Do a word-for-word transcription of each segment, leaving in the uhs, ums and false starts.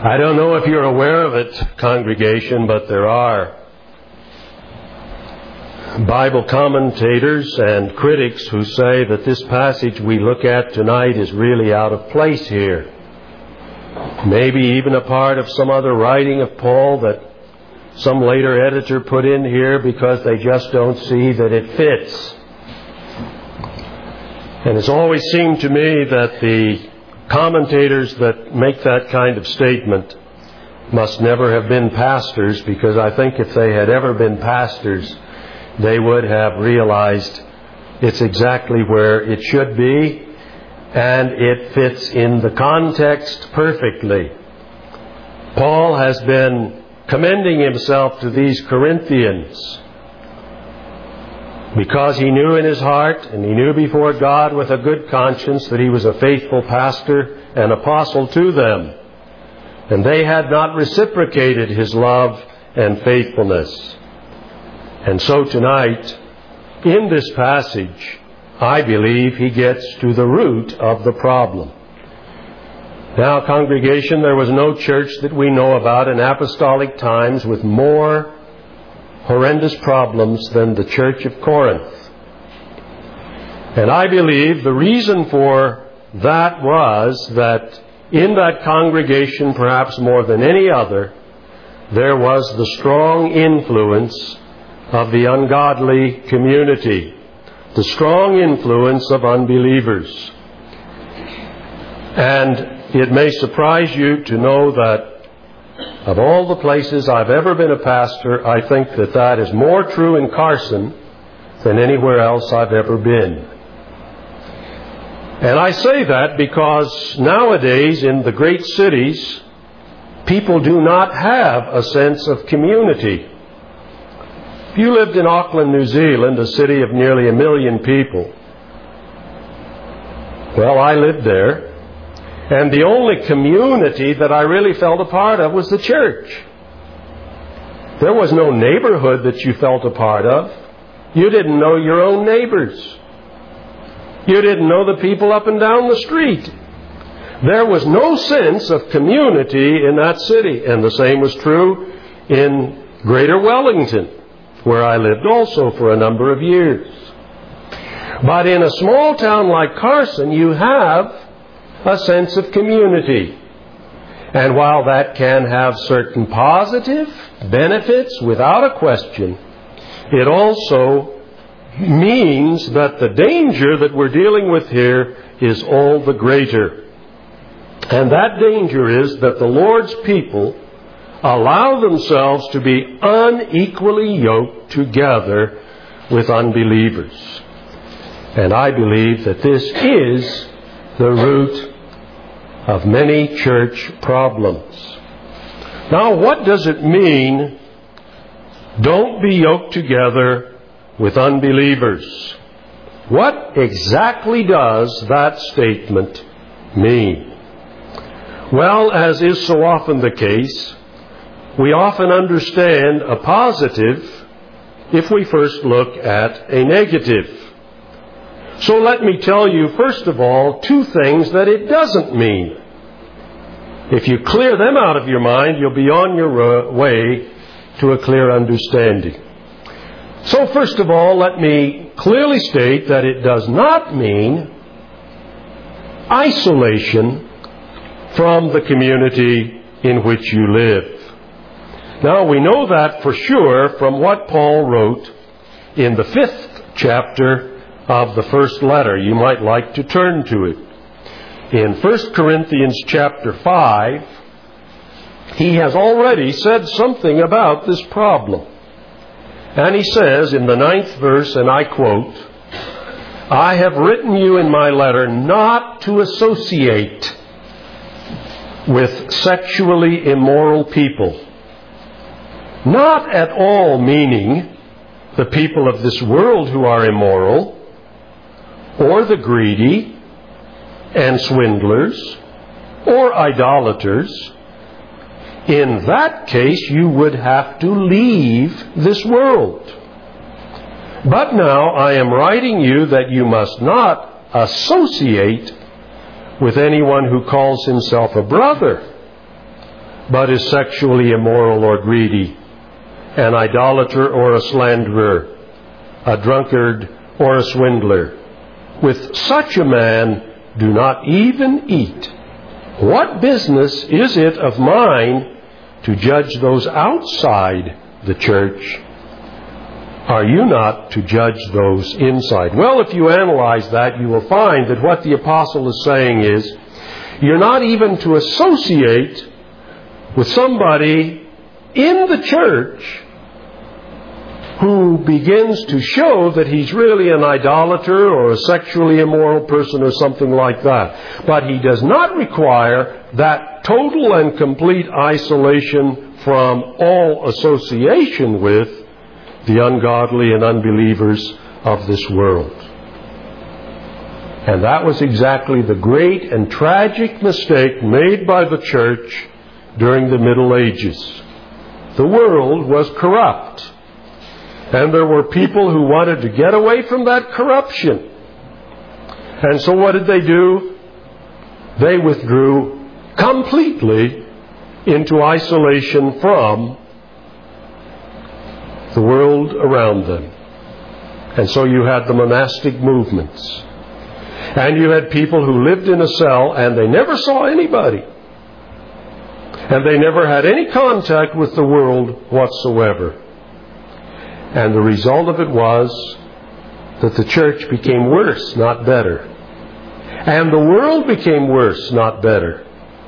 I don't know if you're aware of it, congregation, but there are Bible commentators and critics who say that this passage we look at tonight is really out of place here. Maybe even a part of some other writing of Paul that some later editor put in here because they just don't see that it fits. And it's always seemed to me that the commentators that make that kind of statement must never have been pastors, because I think if they had ever been pastors, they would have realized it's exactly where it should be, and it fits in the context perfectly. Paul has been commending himself to these Corinthians because he knew in his heart, and he knew before God with a good conscience, that he was a faithful pastor and apostle to them. And they had not reciprocated his love and faithfulness. And so tonight, in this passage, I believe he gets to the root of the problem. Now, congregation, there was no church that we know about in apostolic times with more horrendous problems than the church of Corinth. And I believe the reason for that was that in that congregation, perhaps more than any other, there was the strong influence of the ungodly community, the strong influence of unbelievers. And it may surprise you to know that of all the places I've ever been a pastor, I think that that is more true in Carson than anywhere else I've ever been. And I say that because nowadays in the great cities, people do not have a sense of community. If you lived in Auckland, New Zealand, a city of nearly a million people, well, I lived there. And the only community that I really felt a part of was the church. There was no neighborhood that you felt a part of. You didn't know your own neighbors. You didn't know the people up and down the street. There was no sense of community in that city. And the same was true in Greater Wellington, where I lived also for a number of years. But in a small town like Carson, you have a sense of community. And while that can have certain positive benefits without a question, it also means that the danger that we're dealing with here is all the greater. And that danger is that the Lord's people allow themselves to be unequally yoked together with unbelievers. And I believe that this is the root of many church problems. Now, what does it mean, don't be yoked together with unbelievers? What exactly does that statement mean? Well, as is so often the case, we often understand a positive if we first look at a negative. So let me tell you, first of all, two things that it doesn't mean. If you clear them out of your mind, you'll be on your way to a clear understanding. So first of all, let me clearly state that it does not mean isolation from the community in which you live. Now, we know that for sure from what Paul wrote in the fifth chapter of the first letter. You might like to turn to it. In First Corinthians chapter five, he has already said something about this problem. And he says in the ninth verse, and I quote, "I have written you in my letter not to associate with sexually immoral people." Not at all meaning the people of this world who are immoral, or the greedy and swindlers, or idolaters. In that case, you would have to leave this world. But now I am writing you that you must not associate with anyone who calls himself a brother, but is sexually immoral or greedy, an idolater or a slanderer, a drunkard or a swindler. With such a man do not even eat. What business is it of mine to judge those outside the church? Are you not to judge those inside? Well, if you analyze that, you will find that what the apostle is saying is, you're not even to associate with somebody in the church who begins to show that he's really an idolater or a sexually immoral person or something like that. But he does not require that total and complete isolation from all association with the ungodly and unbelievers of this world. And that was exactly the great and tragic mistake made by the church during the Middle Ages. The world was corrupt. And there were people who wanted to get away from that corruption. And so what did they do? They withdrew completely into isolation from the world around them. And so you had the monastic movements. And you had people who lived in a cell and they never saw anybody. And they never had any contact with the world whatsoever. And the result of it was that the church became worse, not better. And the world became worse, not better.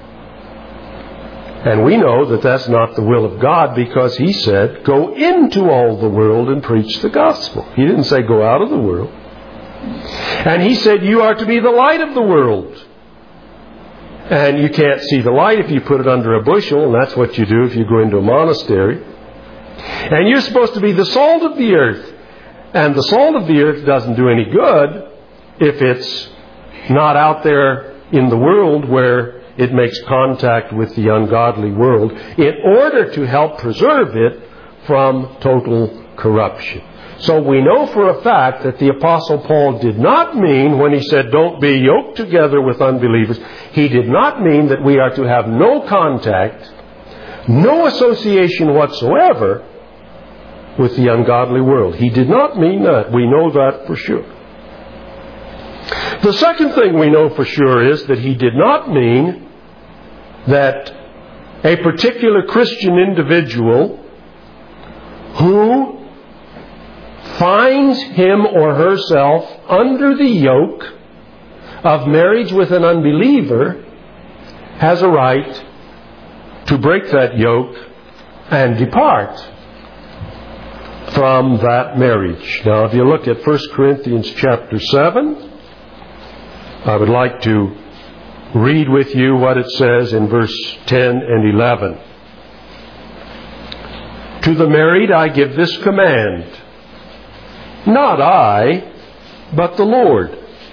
And we know that that's not the will of God, because He said, go into all the world and preach the gospel. He didn't say go out of the world. And He said you are to be the light of the world. And you can't see the light if you put it under a bushel, and that's what you do if you go into a monastery. And you're supposed to be the salt of the earth. And the salt of the earth doesn't do any good if it's not out there in the world where it makes contact with the ungodly world, in order to help preserve it from total corruption. So we know for a fact that the Apostle Paul did not mean, when he said don't be yoked together with unbelievers, he did not mean that we are to have no contact, no association whatsoever with the ungodly world. He did not mean that. We know that for sure. The second thing we know for sure is that he did not mean that a particular Christian individual who finds him or herself under the yoke of marriage with an unbeliever has a right to break that yoke and depart from that marriage. Now, if you look at First Corinthians chapter seven, I would like to read with you what it says in verse ten and eleven. To the married I give this command, not I, but the Lord.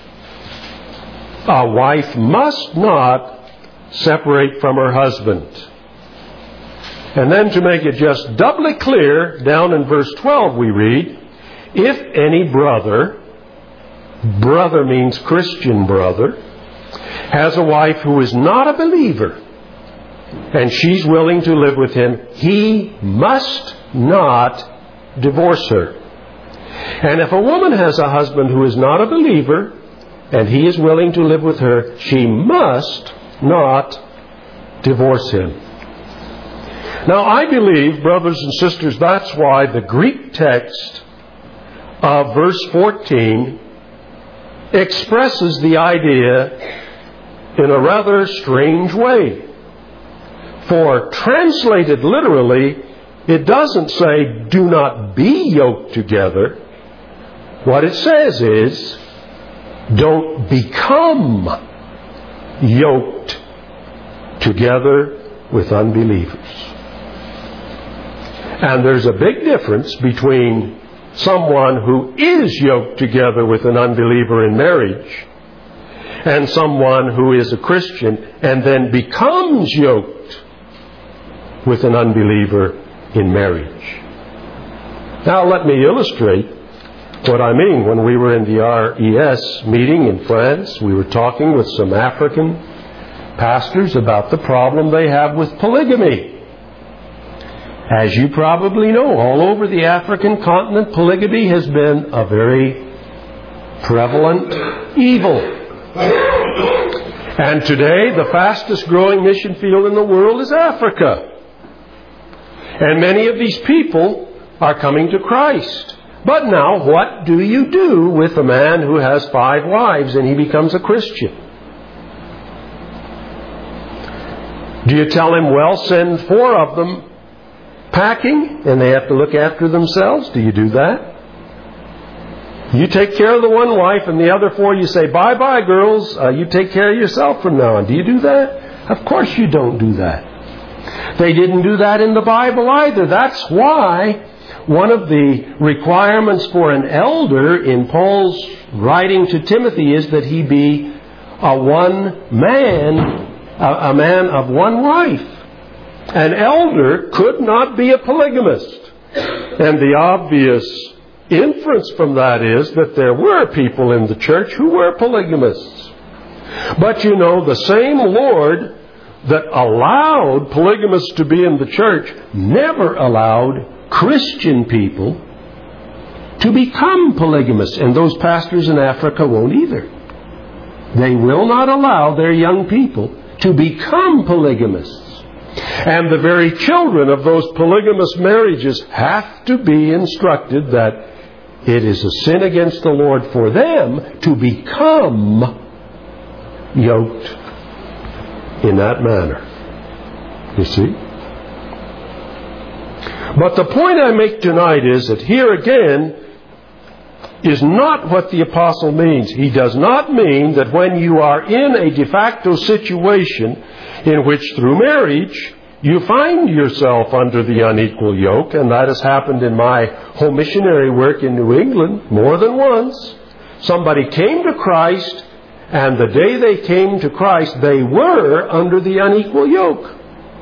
A wife must not separate from her husband. And then to make it just doubly clear, down in verse twelve we read, if any brother, brother means Christian brother, has a wife who is not a believer, and she's willing to live with him, he must not divorce her. And if a woman has a husband who is not a believer, and he is willing to live with her, she must not divorce him. Now, I believe, brothers and sisters, that's why the Greek text of verse fourteen expresses the idea in a rather strange way. For translated literally, it doesn't say, do not be yoked together. What it says is, don't become yoked together with unbelievers. And there's a big difference between someone who is yoked together with an unbeliever in marriage and someone who is a Christian and then becomes yoked with an unbeliever in marriage. Now let me illustrate what I mean. When we were in the R E S meeting in France, we were talking with some African pastors about the problem they have with polygamy. As you probably know, all over the African continent, polygamy has been a very prevalent evil. And today, the fastest growing mission field in the world is Africa. And many of these people are coming to Christ. But now, what do you do with a man who has five wives and he becomes a Christian? Do you tell him, well, send four of them packing and they have to look after themselves? Do you do that? You take care of the one wife and the other four you say, bye-bye, girls. Uh, you take care of yourself from now on. Do you do that? Of course you don't do that. They didn't do that in the Bible either. That's why one of the requirements for an elder in Paul's writing to Timothy is that he be a one man, a, a man of one wife. An elder could not be a polygamist. And the obvious inference from that is that there were people in the church who were polygamists. But you know, the same Lord that allowed polygamists to be in the church never allowed Christian people to become polygamists. And those pastors in Africa won't either. They will not allow their young people to become polygamists. And the very children of those polygamous marriages have to be instructed that it is a sin against the Lord for them to become yoked in that manner. You see? But the point I make tonight is that here again is not what the apostle means. He does not mean that when you are in a de facto situation in which through marriage you find yourself under the unequal yoke, and that has happened in my home missionary work in New England more than once. Somebody came to Christ, and the day they came to Christ, they were under the unequal yoke.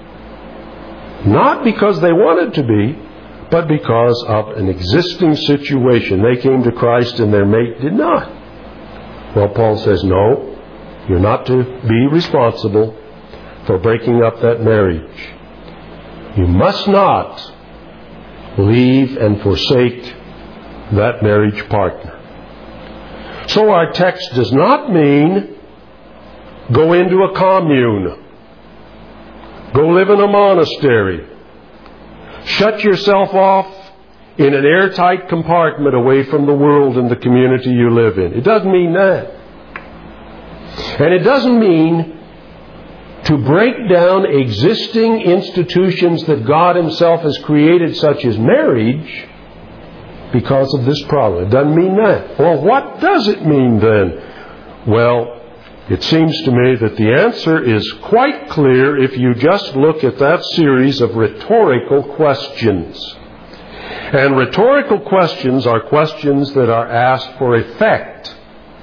Not because they wanted to be, but because of an existing situation. They came to Christ and their mate did not. Well, Paul says, no, you're not to be responsible for breaking up that marriage. You must not leave and forsake that marriage partner. So our text does not mean go into a commune, go live in a monastery, shut yourself off in an airtight compartment away from the world and the community you live in. It doesn't mean that. And it doesn't mean to break down existing institutions that God Himself has created, such as marriage, because of this problem. It doesn't mean that. Well, what does it mean then? Well, it seems to me that the answer is quite clear if you just look at that series of rhetorical questions. And rhetorical questions are questions that are asked for effect.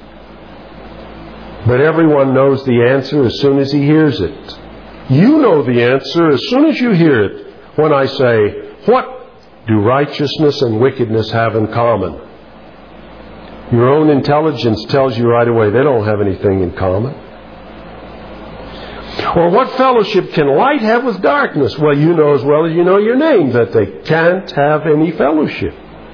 But everyone knows the answer as soon as he hears it. You know the answer as soon as you hear it when I say, what do righteousness and wickedness have in common? Your own intelligence tells you right away they don't have anything in common. Or what fellowship can light have with darkness? Well, you know as well as you know your name that they can't have any fellowship.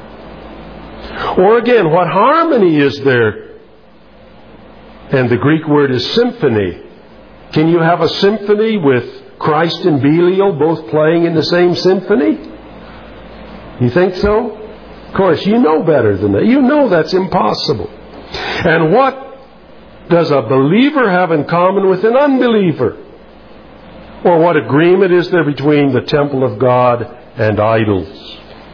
Or again, what harmony is there? And the Greek word is symphony. Can you have a symphony with Christ and Belial both playing in the same symphony? You think so? Of course, you know better than that. You know that's impossible. And what does a believer have in common with an unbeliever? Or what agreement is there between the temple of God and idols?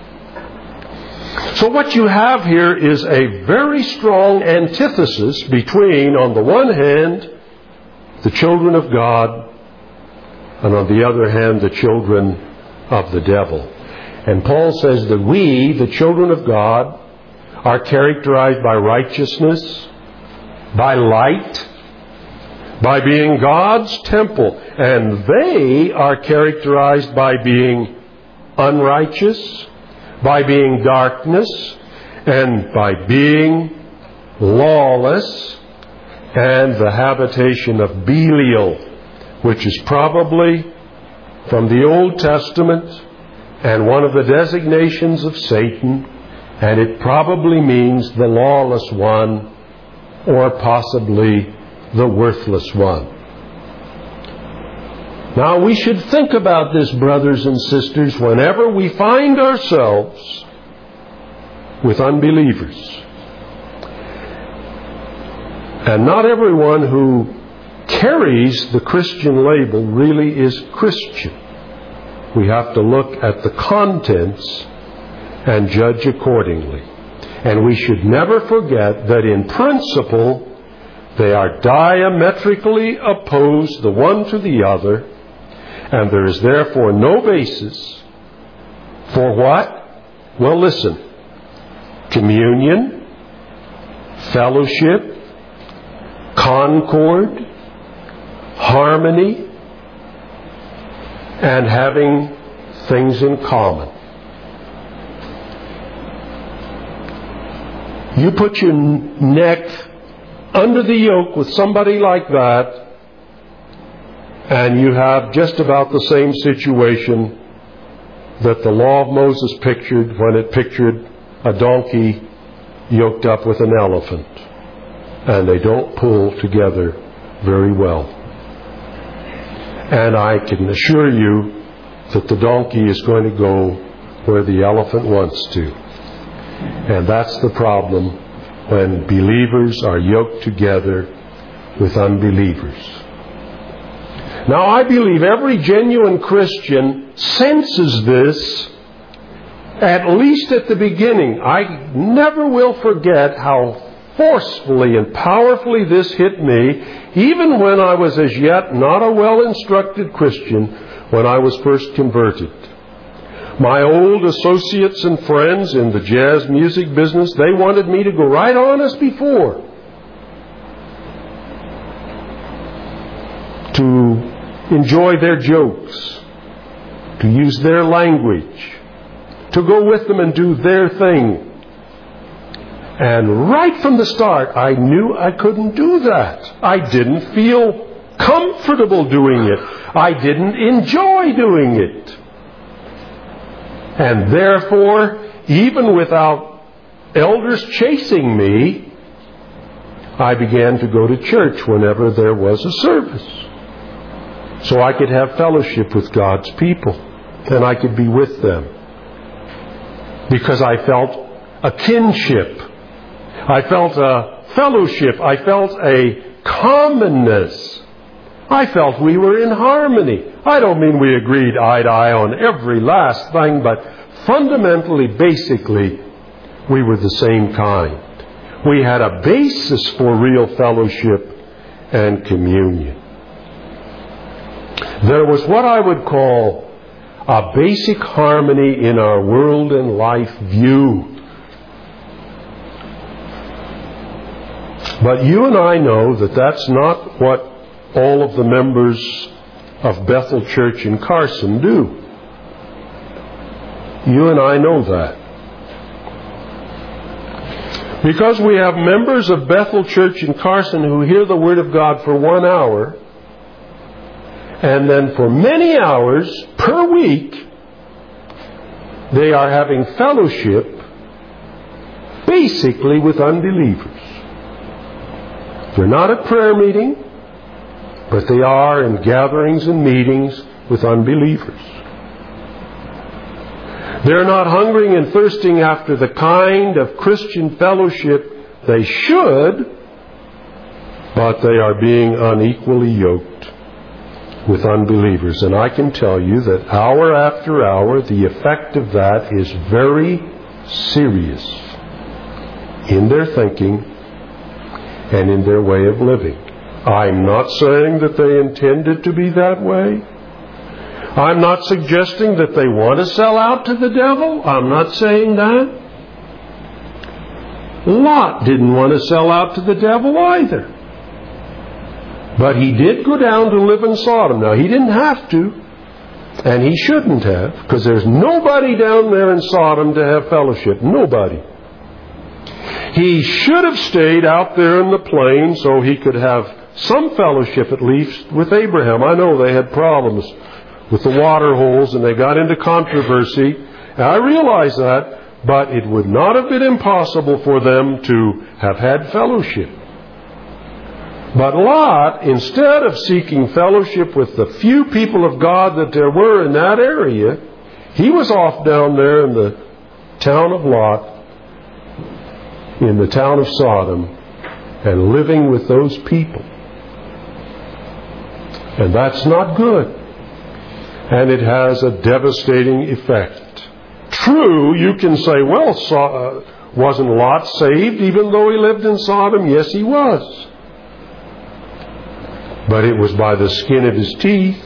So what you have here is a very strong antithesis between, on the one hand, the children of God, and on the other hand, the children of the devil. And Paul says that we, the children of God, are characterized by righteousness, by light, by being God's temple. And they are characterized by being unrighteous, by being darkness, and by being lawless, and the habitation of Belial. which is probably from the Old Testament and one of the designations of Satan, and it probably means the lawless one or possibly the worthless one. Now we should think about this, brothers and sisters, whenever we find ourselves with unbelievers. And not everyone who carries the Christian label really is Christian. We have to look at the contents and judge accordingly. And we should never forget that in principle they are diametrically opposed the one to the other, and there is therefore no basis for what? Well, listen. Communion, fellowship, concord, harmony, and having things in common. You put your neck under the yoke with somebody like that, and you have just about the same situation that the law of Moses pictured when it pictured a donkey yoked up with an elephant. And they don't pull together very well. And I can assure you that the donkey is going to go where the elephant wants to. And that's the problem when believers are yoked together with unbelievers. Now, I believe every genuine Christian senses this, at least at the beginning. I never will forget how forcefully and powerfully this hit me, even when I was as yet not a well-instructed Christian when I was first converted. My old associates and friends in the jazz music business, they wanted me to go right on as before, to enjoy their jokes, to use their language, to go with them and do their thing. And right from the start, I knew I couldn't do that. I didn't feel comfortable doing it. I didn't enjoy doing it. And therefore, even without elders chasing me, I began to go to church whenever there was a service, so I could have fellowship with God's people, and I could be with them, because I felt a kinship. I felt a fellowship. I felt a commonness. I felt we were in harmony. I don't mean we agreed eye to eye on every last thing, but fundamentally, basically, we were the same kind. We had a basis for real fellowship and communion. There was what I would call a basic harmony in our world and life view. But you and I know that that's not what all of the members of Bethel Church in Carson do. You and I know that. Because we have members of Bethel Church in Carson who hear the Word of God for one hour, and then for many hours per week, they are having fellowship basically with unbelievers. They're not at prayer meeting, but they are in gatherings and meetings with unbelievers. They're not hungering and thirsting after the kind of Christian fellowship they should, but they are being unequally yoked with unbelievers. And I can tell you that hour after hour, the effect of that is very serious in their thinking and in their way of living. I'm not saying that they intended to be that way. I'm not suggesting that they want to sell out to the devil. I'm not saying that. Lot didn't want to sell out to the devil either. But he did go down to live in Sodom. Now, he didn't have to, and he shouldn't have, because there's nobody down there in Sodom to have fellowship. Nobody. He should have stayed out there in the plain so he could have some fellowship at least with Abraham. I know they had problems with the water holes and they got into controversy. And I realize that, but it would not have been impossible for them to have had fellowship. But Lot, instead of seeking fellowship with the few people of God that there were in that area, he was off down there in the town of Lot, in the town of Sodom, and living with those people. And that's not good. And it has a devastating effect. True, you can say, well, so, uh, wasn't Lot saved even though he lived in Sodom? Yes, he was. But it was by the skin of his teeth.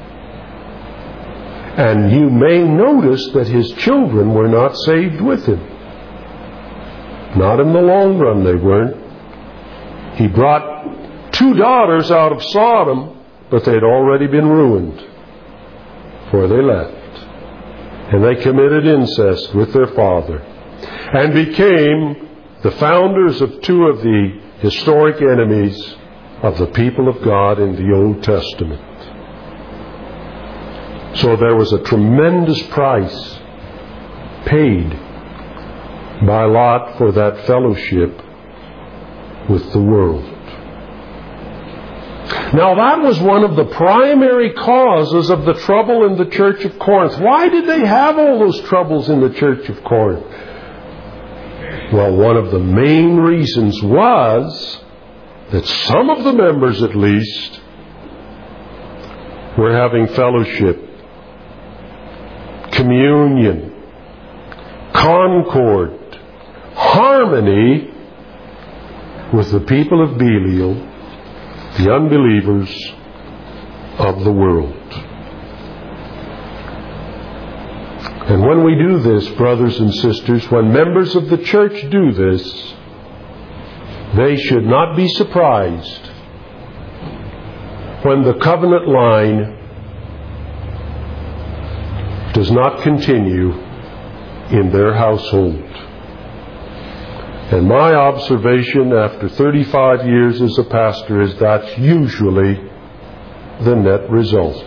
And you may notice that his children were not saved with him. Not in the long run they weren't. He brought two daughters out of Sodom, but they'd already been ruined, for they left. And they committed incest with their father and became the founders of two of the historic enemies of the people of God in the Old Testament. So there was a tremendous price paid by Lot for that fellowship with the world. Now that was one of the primary causes of the trouble in the church of Corinth. Why did they have all those troubles in the church of Corinth? Well, one of the main reasons was that some of the members, at least, were having fellowship, communion, concord, harmony with the people of Belial, the unbelievers of the world. And when we do this, brothers and sisters, when members of the church do this, they should not be surprised when the covenant line does not continue in their household. And my observation after thirty-five years as a pastor is that's usually the net result.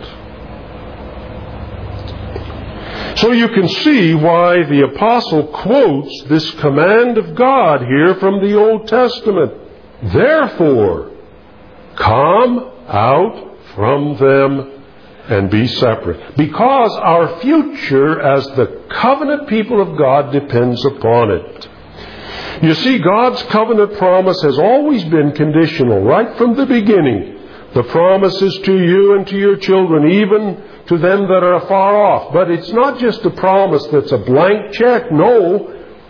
So you can see why the apostle quotes this command of God here from the Old Testament. Therefore, come out from them and be separate. Because our future as the covenant people of God depends upon it. You see, God's covenant promise has always been conditional, right from the beginning. The promise is to you and to your children, even to them that are afar off. But it's not just a promise that's a blank check. No.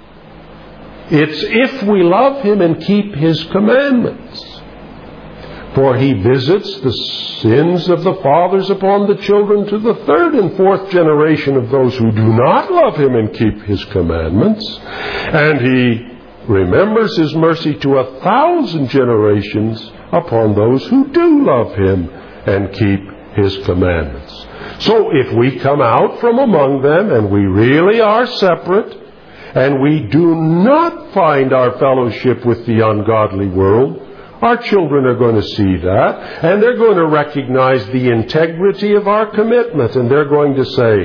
It's if we love Him and keep His commandments. For He visits the sins of the fathers upon the children to the third and fourth generation of those who do not love Him and keep His commandments. And He remembers His mercy to a thousand generations upon those who do love Him and keep His commandments. So if we come out from among them and we really are separate and we do not find our fellowship with the ungodly world, our children are going to see that and they're going to recognize the integrity of our commitment, and they're going to say,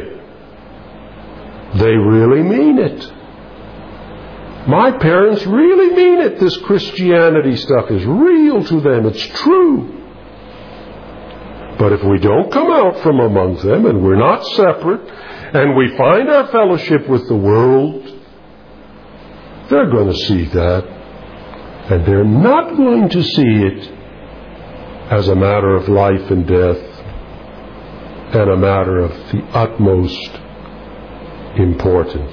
they really mean it. My parents really mean it. This Christianity stuff is real to them. It's true. But if we don't come out from among them and we're not separate and we find our fellowship with the world, they're going to see that. And they're not going to see it as a matter of life and death and a matter of the utmost importance.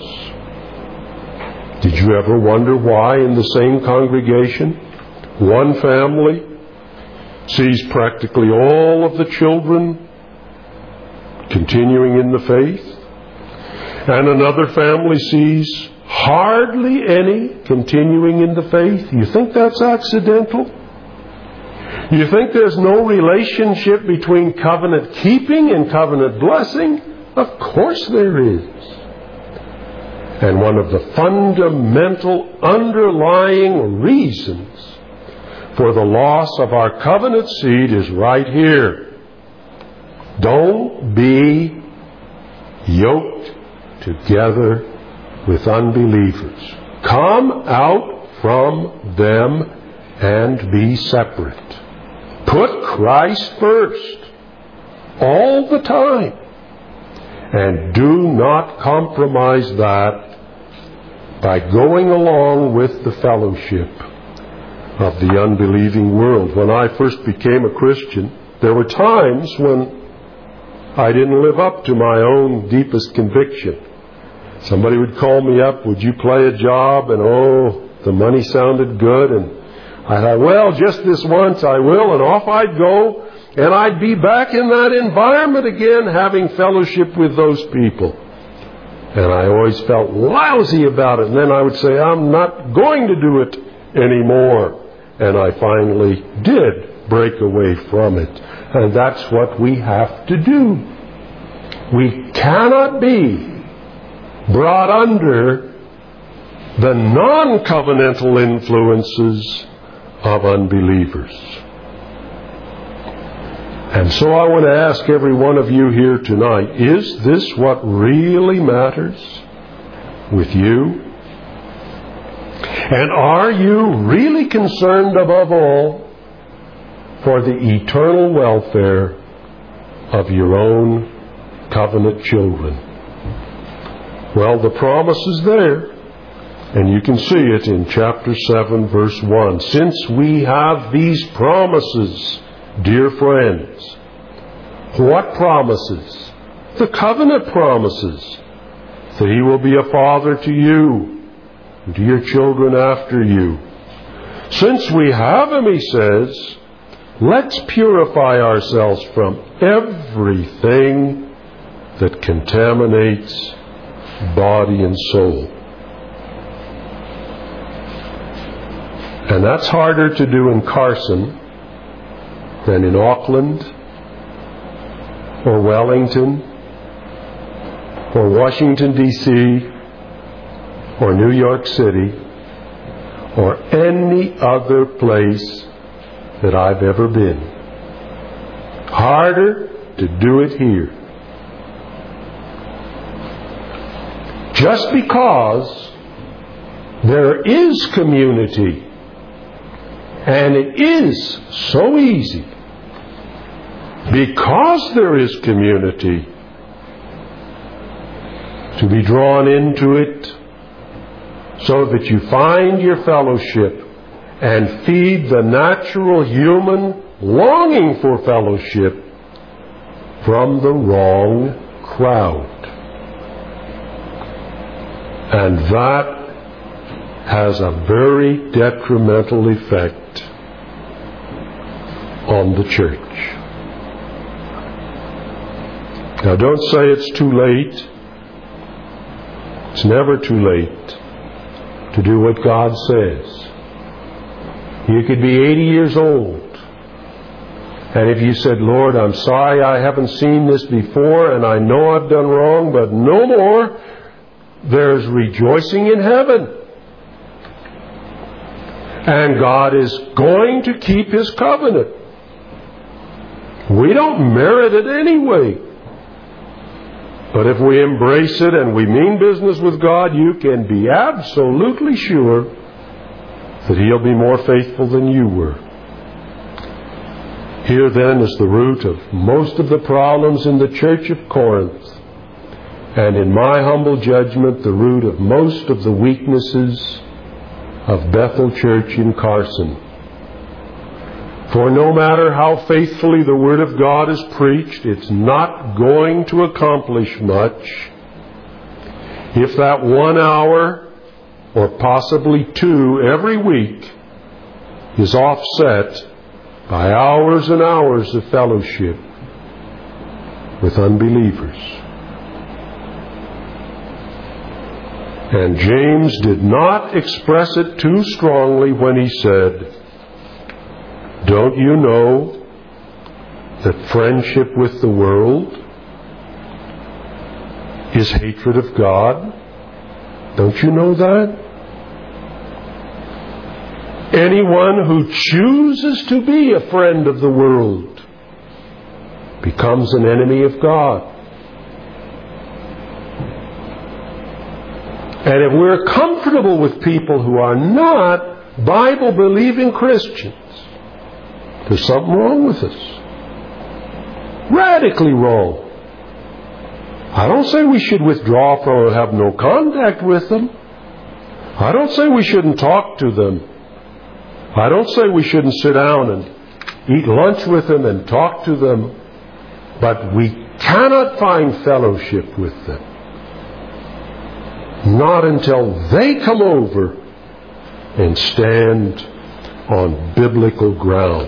Did you ever wonder why in the same congregation, one family sees practically all of the children continuing in the faith, and another family sees hardly any continuing in the faith? You think that's accidental? You think there's no relationship between covenant keeping and covenant blessing? Of course there is. And one of the fundamental underlying reasons for the loss of our covenant seed is right here. Don't be yoked together with unbelievers. Come out from them and be separate. Put Christ first all the time. And do not compromise that by going along with the fellowship of the unbelieving world. When I first became a Christian, there were times when I didn't live up to my own deepest conviction. Somebody would call me up, would you play a job? And oh, the money sounded good. And I thought, well, just this once I will. And off I'd go. And I'd be back in that environment again, having fellowship with those people. And I always felt lousy about it. And then I would say, I'm not going to do it anymore. And I finally did break away from it. And that's what we have to do. We cannot be brought under the non-covenantal influences of unbelievers. And so I want to ask every one of you here tonight, is this what really matters with you? And are you really concerned above all for the eternal welfare of your own covenant children? Well, the promise is there, and you can see it in chapter seven, verse one. Since we have these promises, dear friends, what promises? The covenant promises. That He will be a father to you and to your children after you. Since we have Him, He says, let's purify ourselves from everything that contaminates body and soul. And that's harder to do in Carson than in Auckland or Wellington or Washington, D C or New York City or any other place that I've ever been. Harder to do it here. Just because there is community, and it is so easy, because there is community, to be drawn into it so that you find your fellowship and feed the natural human longing for fellowship from the wrong crowd. And that has a very detrimental effect on the church. Now, don't say it's too late. It's never too late to do what God says. You could be eighty years old, and if you said, Lord, I'm sorry I haven't seen this before, and I know I've done wrong, but no more, there's rejoicing in heaven. And God is going to keep His covenant. We don't merit it anyway. But if we embrace it and we mean business with God, you can be absolutely sure that He'll be more faithful than you were. Here then is the root of most of the problems in the church of Corinth. And in my humble judgment, the root of most of the weaknesses of Bethel Church in Carson. For no matter how faithfully the Word of God is preached, it's not going to accomplish much if that one hour or possibly two every week is offset by hours and hours of fellowship with unbelievers. And James did not express it too strongly when he said, don't you know that friendship with the world is hatred of God? Don't you know that? Anyone who chooses to be a friend of the world becomes an enemy of God. And if we're comfortable with people who are not Bible-believing Christians, there's something wrong with us. Radically wrong. I don't say we should withdraw from or have no contact with them. I don't say we shouldn't talk to them. I don't say we shouldn't sit down and eat lunch with them and talk to them. But we cannot find fellowship with them. Not until they come over and stand on biblical grounds.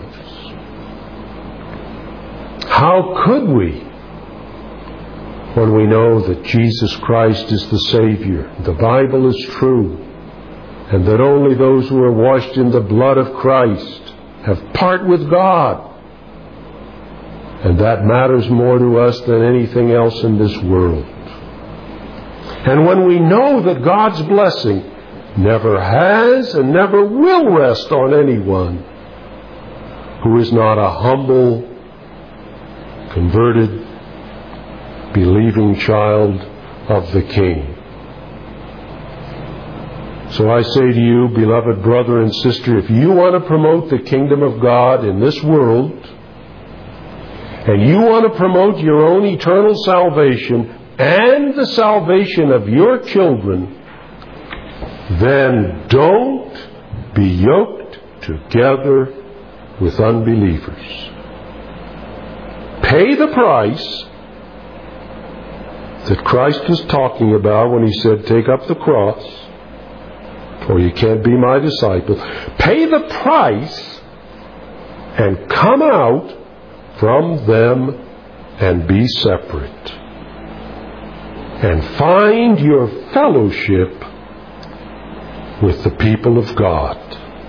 How could we, when we know that Jesus Christ is the Savior, the Bible is true, and that only those who are washed in the blood of Christ have part with God, and that matters more to us than anything else in this world. And when we know that God's blessing never has and never will rest on anyone who is not a humble, converted, believing child of the King. So I say to you, beloved brother and sister, if you want to promote the kingdom of God in this world, and you want to promote your own eternal salvation and the salvation of your children, then don't be yoked together with unbelievers. Pay the price that Christ was talking about when He said, take up the cross, or you can't be my disciple. Pay the price and come out from them and be separate. And find your fellowship with the people of God.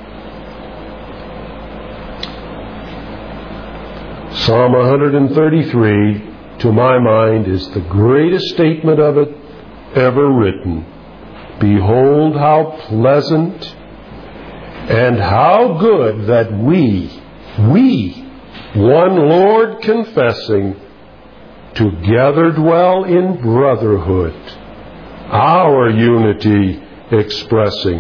Psalm one thirty-three, to my mind, is the greatest statement of it ever written. Behold, how pleasant and how good that we, we, one Lord confessing, together dwell in brotherhood, our unity expressing.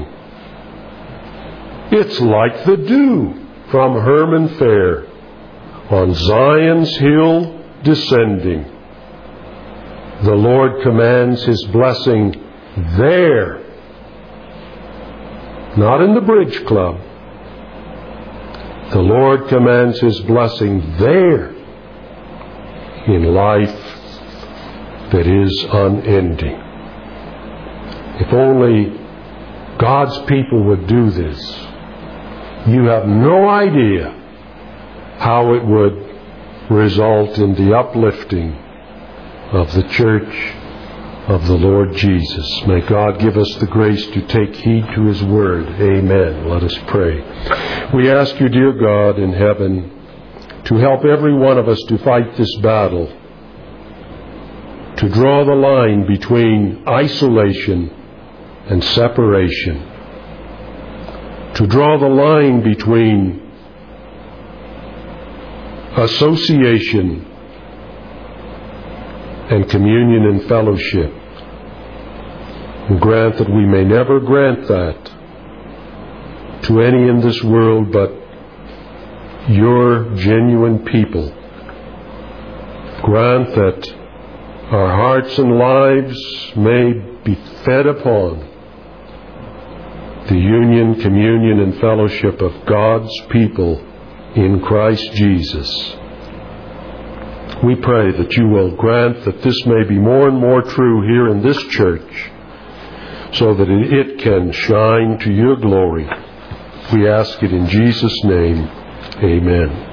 It's like the dew from Hermon fair, on Zion's hill descending. The Lord commands His blessing there, not in the bridge club. The Lord commands His blessing there, in life that is unending. If only God's people would do this, you have no idea how it would result in the uplifting of the church of the Lord Jesus. May God give us the grace to take heed to His word. Amen. Let us pray. We ask you, dear God in heaven, to help every one of us to fight this battle, to draw the line between isolation and separation, to draw the line between association and communion and fellowship, and grant that we may never grant that to any in this world but your genuine people. Grant that our hearts and lives may be fed upon the union, communion, and fellowship of God's people in Christ Jesus. We pray that you will grant that this may be more and more true here in this church, so that it can shine to your glory. We ask it in Jesus' name. Amen.